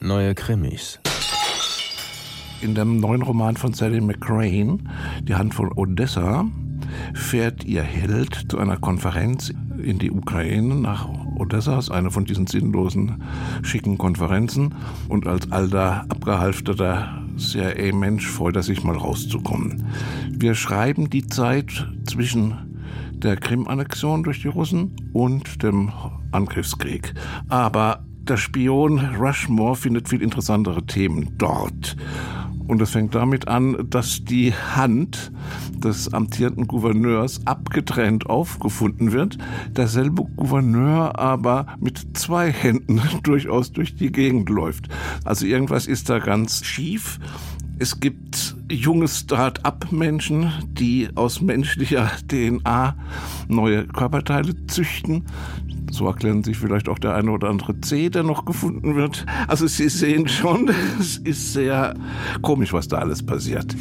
neue Krimis. In dem neuen Roman von Sally McCrane, Die Hand von Odessa, fährt ihr Held zu einer Konferenz in die Ukraine nach Odessa. Das ist eine von diesen sinnlosen, schicken Konferenzen. Und als alter, abgehalfterter CIA-Mensch freut er sich mal rauszukommen. Wir schreiben die Zeit zwischen der Krim-Annexion durch die Russen und dem Angriffskrieg. Aber der Spion Rushmore findet viel interessantere Themen dort. Und es fängt damit an, dass die Hand des amtierenden Gouverneurs abgetrennt aufgefunden wird, derselbe Gouverneur aber mit 2 Händen durchaus durch die Gegend läuft. Also irgendwas ist da ganz schief. Es gibt junge Start-up-Menschen, die aus menschlicher DNA neue Körperteile züchten. So erklären sich vielleicht auch der eine oder andere Zeh, der noch gefunden wird. Also Sie sehen schon, es ist sehr komisch, was da alles passiert.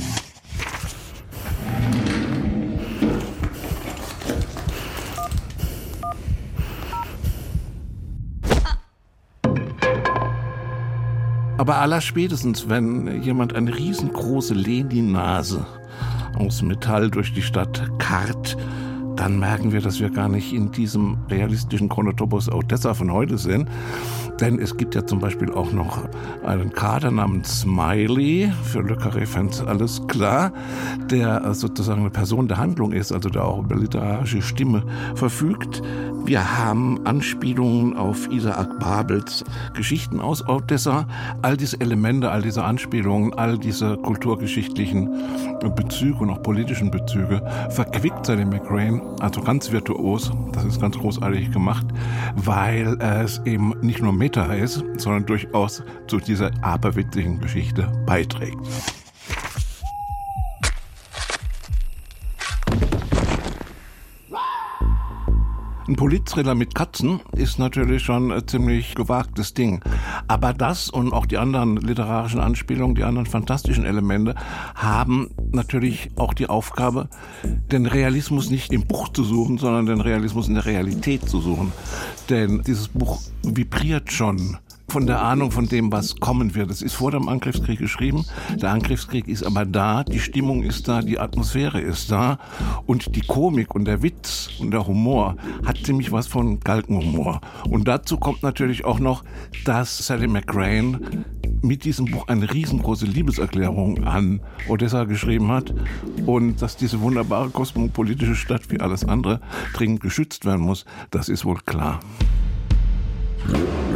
Aber allerspätestens, wenn jemand eine riesengroße Lenin-Nase aus Metall durch die Stadt karrt, dann merken wir, dass wir gar nicht in diesem realistischen Chronotopos Odessa von heute sind. Denn es gibt ja zum Beispiel auch noch einen Kader namens Smiley, für Le Carré-Fans alles klar, der sozusagen eine Person der Handlung ist, also der auch über literarische Stimme verfügt. Wir haben Anspielungen auf Isaac Babels Geschichten aus Odessa. All diese Elemente, all diese Anspielungen, all diese kulturgeschichtlichen Bezüge und auch politischen Bezüge verquickt Sally McCrane, also ganz virtuos. Das ist ganz großartig gemacht, weil es eben nicht nur Meta ist, sondern durchaus zu dieser aberwitzigen Geschichte beiträgt. Ein Politthriller mit Katzen ist natürlich schon ein ziemlich gewagtes Ding. Aber das und auch die anderen literarischen Anspielungen, die anderen fantastischen Elemente haben natürlich auch die Aufgabe, den Realismus nicht im Buch zu suchen, sondern den Realismus in der Realität zu suchen. Denn dieses Buch vibriert schon von der Ahnung von dem, was kommen wird. Es ist vor dem Angriffskrieg geschrieben, der Angriffskrieg ist aber da, die Stimmung ist da, die Atmosphäre ist da und die Komik und der Witz und der Humor hat ziemlich was von Galgenhumor. Und dazu kommt natürlich auch noch, dass Sally McCrane mit diesem Buch eine riesengroße Liebeserklärung an Odessa geschrieben hat und dass diese wunderbare kosmopolitische Stadt wie alles andere dringend geschützt werden muss, das ist wohl klar.